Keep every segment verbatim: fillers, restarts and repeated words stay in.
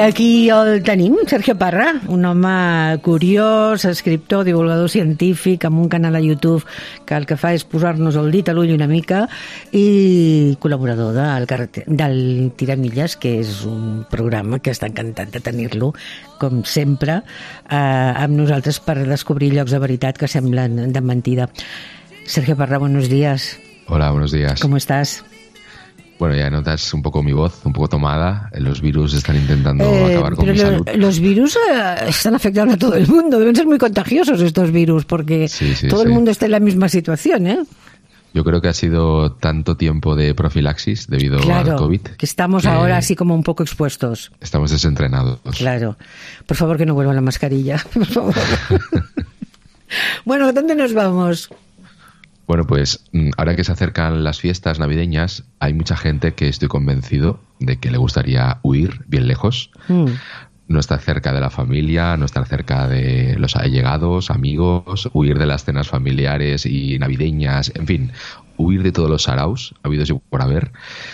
aquí el tenim, Sergio Parra, un home curiós, escriptor, divulgador científic, amb un canal a YouTube que el que fa és posar-nos el dit a l'ull una mica, i col·laborador del, del Tiramilles, que és un programa que està encantat de tenir-lo, com sempre, eh, amb nosaltres per descobrir llocs de veritat que semblen de mentida. Sergio Parra, buenos días. Hola, buenos días. ¿Cómo estás? Bueno, ya notas un poco mi voz, un poco tomada. Los virus están intentando eh, acabar con pero mi lo, salud. Los virus eh, están afectando a todo el mundo. Deben ser muy contagiosos estos virus, porque sí, sí, todo sí. el mundo está en la misma situación, ¿eh? Yo creo que ha sido tanto tiempo de profilaxis debido claro, al COVID. Que estamos que ahora así como un poco expuestos. Estamos desentrenados. Claro. Por favor, que no vuelva la mascarilla. Por favor. Bueno, ¿dónde nos vamos? Bueno, pues ahora que se acercan las fiestas navideñas, hay mucha gente que estoy convencido de que le gustaría huir bien lejos. Mm. No estar cerca de la familia, no estar cerca de los allegados, amigos, huir de las cenas familiares y navideñas, en fin, huir de todos los saraos habidos y por haber.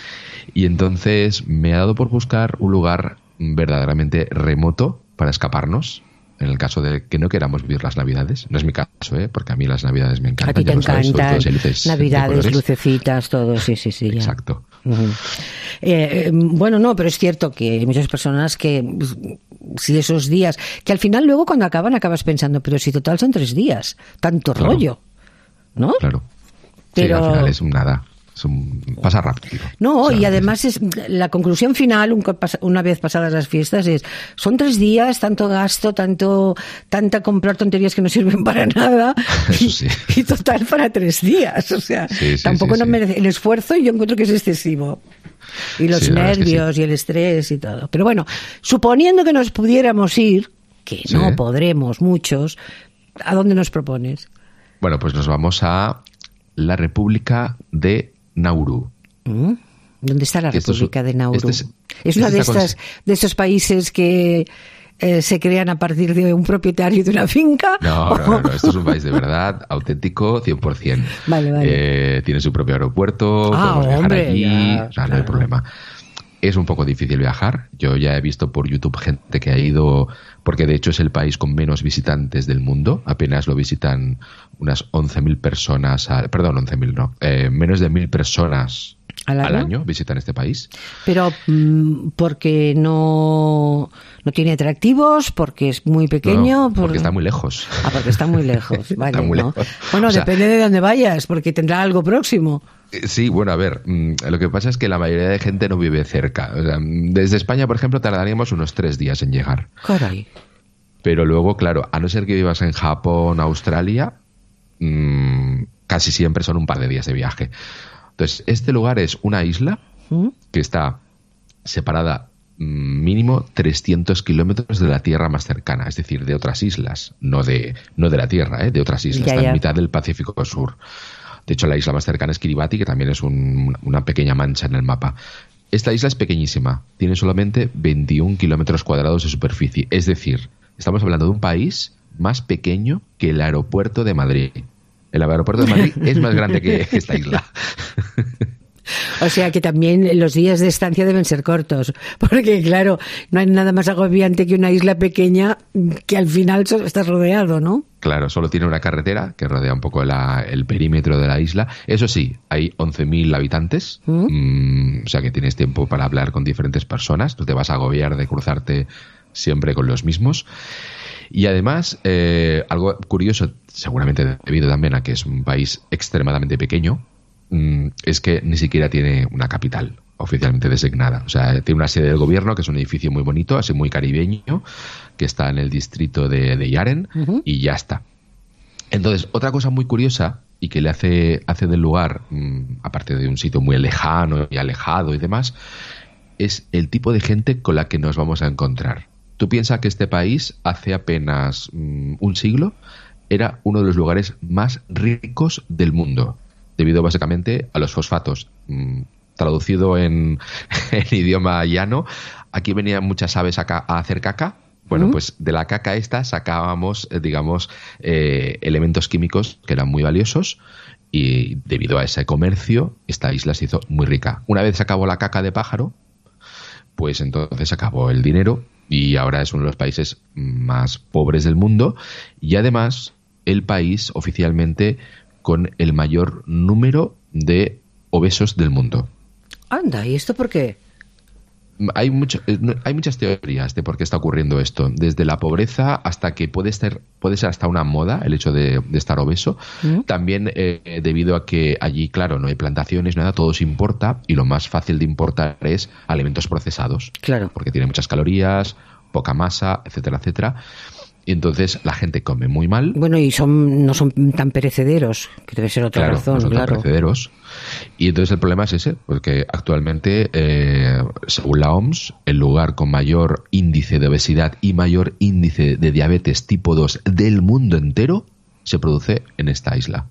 Y entonces me ha dado por buscar un lugar verdaderamente remoto para escaparnos, en el caso de que no queramos vivir las Navidades. No es mi caso, ¿eh? Porque a mí las Navidades me encantan. A ti te encantan, luces, Navidades, lucecitas, todo, sí, sí, sí. Ya. Exacto. Uh-huh. eh, bueno, no, pero es cierto que hay muchas personas que, si esos días, que al final luego cuando acaban acabas pensando, pero si total son tres días, tanto claro. rollo, ¿no? Claro. Pero... Sí, al final es un nada. Un, pasa rápido. No, o sea, y además es la conclusión final, un, una vez pasadas las fiestas, es son tres días, tanto gasto, tanto tanta comprar tonterías que no sirven para nada. Eso sí. Y, y total para tres días. O sea, sí, sí, tampoco sí, no sí. merece el esfuerzo, yo encuentro que es excesivo. Y los sí, nervios sí. y el estrés y todo. Pero bueno, suponiendo que nos pudiéramos ir, que sí. no podremos muchos, ¿a dónde nos propones? Bueno, pues nos vamos a la República de Nauru. ¿Mm? ¿Dónde está la República es, de Nauru? Este es, es una de estas cons... de estos países que eh, se crean a partir de un propietario de una finca. No, no, no, no. Esto es un país de verdad, auténtico, cien por ciento. Vale, vale. Eh, tiene su propio aeropuerto, ah, podemos viajar hombre, allí, ya, o sea, claro. no hay problema. Es un poco difícil viajar. Yo ya he visto por YouTube gente que ha ido, porque de hecho es el país con menos visitantes del mundo. Apenas lo visitan unas once mil personas, al, perdón, once mil no, eh, menos de mil personas ¿Al año? al año visitan este país. Pero mmm, porque no, no tiene atractivos, porque es muy pequeño. No, por... porque está muy lejos. Ah, porque está muy lejos. Vale, está muy ¿no? lejos. Bueno, o sea, depende de dónde vayas, porque tendrá algo próximo. Sí, bueno, a ver, lo que pasa es que la mayoría de gente no vive cerca. O sea, desde España, por ejemplo, tardaríamos unos tres días en llegar. Caray. Pero luego, claro, a no ser que vivas en Japón, Australia, mmm, casi siempre son un par de días de viaje. Entonces, este lugar es una isla ¿Mm? que está separada mmm, mínimo trescientos kilómetros de la tierra más cercana, es decir, de otras islas, no de, no de la tierra, ¿eh? de otras islas, ya, está ya. en mitad del Pacífico Sur. De hecho, la isla más cercana es Kiribati, que también es un, una pequeña mancha en el mapa. Esta isla es pequeñísima, tiene solamente veintiún kilómetros cuadrados de superficie. Es decir, estamos hablando de un país más pequeño que el aeropuerto de Madrid. El aeropuerto de Madrid es más grande que esta isla. O sea que también los días de estancia deben ser cortos, porque claro, no hay nada más agobiante que una isla pequeña que al final estás rodeado, ¿no? Claro, solo tiene una carretera que rodea un poco la, el perímetro de la isla. Eso sí, hay once mil habitantes, ¿Mm? Mm, o sea que tienes tiempo para hablar con diferentes personas, no te vas a agobiar de cruzarte siempre con los mismos. Y además, eh, algo curioso, seguramente debido también a que es un país extremadamente pequeño, es que ni siquiera tiene una capital oficialmente designada. O sea, tiene una sede del gobierno, que es un edificio muy bonito, así muy caribeño, que está en el distrito de, de Yaren, uh-huh. y ya está. Entonces, otra cosa muy curiosa y que le hace, hace del lugar, mmm, aparte de un sitio muy lejano y alejado y demás, es el tipo de gente con la que nos vamos a encontrar. Tú piensas que este país, hace apenas mmm, un siglo, era uno de los lugares más ricos del mundo, debido básicamente a los fosfatos. Mm, traducido en, en idioma llano, aquí venían muchas aves a, ca- a hacer caca. Bueno, uh-huh. pues de la caca esta sacábamos, eh, digamos, eh, elementos químicos que eran muy valiosos, y debido a ese comercio, esta isla se hizo muy rica. Una vez se acabó la caca de pájaro, pues entonces se acabó el dinero y ahora es uno de los países más pobres del mundo y además el país oficialmente con el mayor número de obesos del mundo. Anda, ¿y esto por qué? Hay, mucho, hay muchas teorías de por qué está ocurriendo esto, desde la pobreza hasta que puede ser, puede ser hasta una moda el hecho de, de estar obeso. ¿Mm? También eh, debido a que allí, claro, no hay plantaciones, nada, todo se importa y lo más fácil de importar es alimentos procesados. Claro. Porque tiene muchas calorías, poca masa, etcétera, etcétera. Y entonces la gente come muy mal. Bueno, y son no son tan perecederos, que debe ser otra claro, razón. No son claro, tan perecederos. Y entonces el problema es ese, porque actualmente, eh, según la O M S, el lugar con mayor índice de obesidad y mayor índice de diabetes tipo dos del mundo entero se produce en esta isla.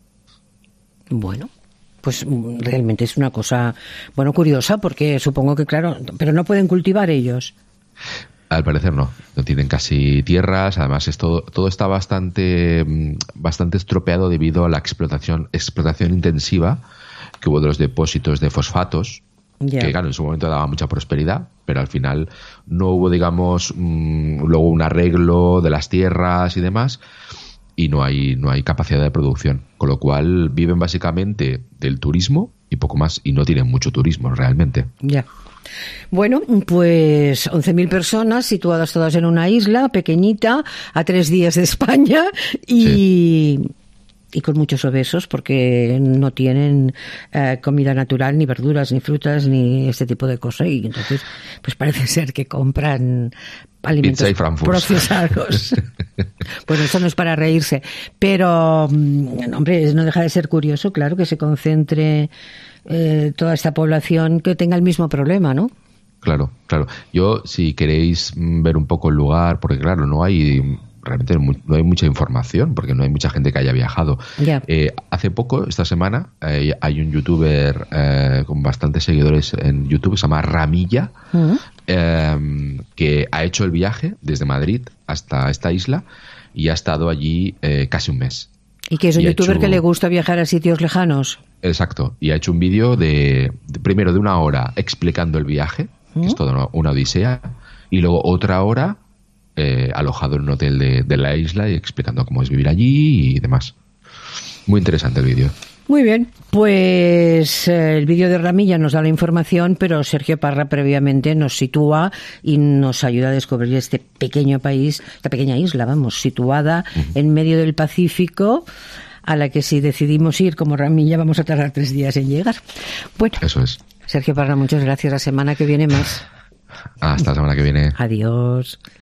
Bueno, pues realmente es una cosa, bueno, curiosa, porque supongo que, claro, pero no pueden cultivar ellos. Al parecer no, no tienen casi tierras, además es todo, todo está bastante, bastante estropeado debido a la explotación, explotación intensiva que hubo de los depósitos de fosfatos, yeah. que claro, en su momento daba mucha prosperidad, pero al final no hubo, digamos, mmm, luego un arreglo de las tierras y demás, y no hay, no hay capacidad de producción, con lo cual viven básicamente del turismo y poco más, y no tienen mucho turismo realmente. Ya. Yeah. Bueno, pues once mil personas situadas todas en una isla pequeñita, a tres días de España y, sí. y con muchos obesos porque no tienen eh, comida natural, ni verduras, ni frutas, ni este tipo de cosas. Y entonces, pues parece ser que compran alimentos procesados. Bueno, eso no es para reírse, pero, hombre, no deja de ser curioso, claro, que se concentre eh, toda esta población que tenga el mismo problema, ¿no? Claro, claro. Yo, si queréis ver un poco el lugar, porque claro, no hay realmente no hay mucha información, porque no hay mucha gente que haya viajado. Yeah. Eh, hace poco, esta semana, eh, hay un youtuber eh, con bastantes seguidores en YouTube, que se llama Ramilla, uh-huh. eh, que ha hecho el viaje desde Madrid hasta esta isla y ha estado allí eh, casi un mes. ¿Y que es un y youtuber hecho... que le gusta viajar a sitios lejanos? Exacto. Y ha hecho un vídeo de, de, primero de una hora explicando el viaje, ¿Mm? que es toda una, una odisea, y luego otra hora eh, alojado en un hotel de, de la isla y explicando cómo es vivir allí y demás. Muy interesante el vídeo. Muy bien, pues eh, el vídeo de Ramilla nos da la información, pero Sergio Parra previamente nos sitúa y nos ayuda a descubrir este pequeño país, esta pequeña isla, vamos, situada uh-huh. en medio del Pacífico, a la que si decidimos ir como Ramilla vamos a tardar tres días en llegar. Bueno, eso es. Sergio Parra, muchas gracias. La semana que viene más. Hasta la semana que viene. Adiós.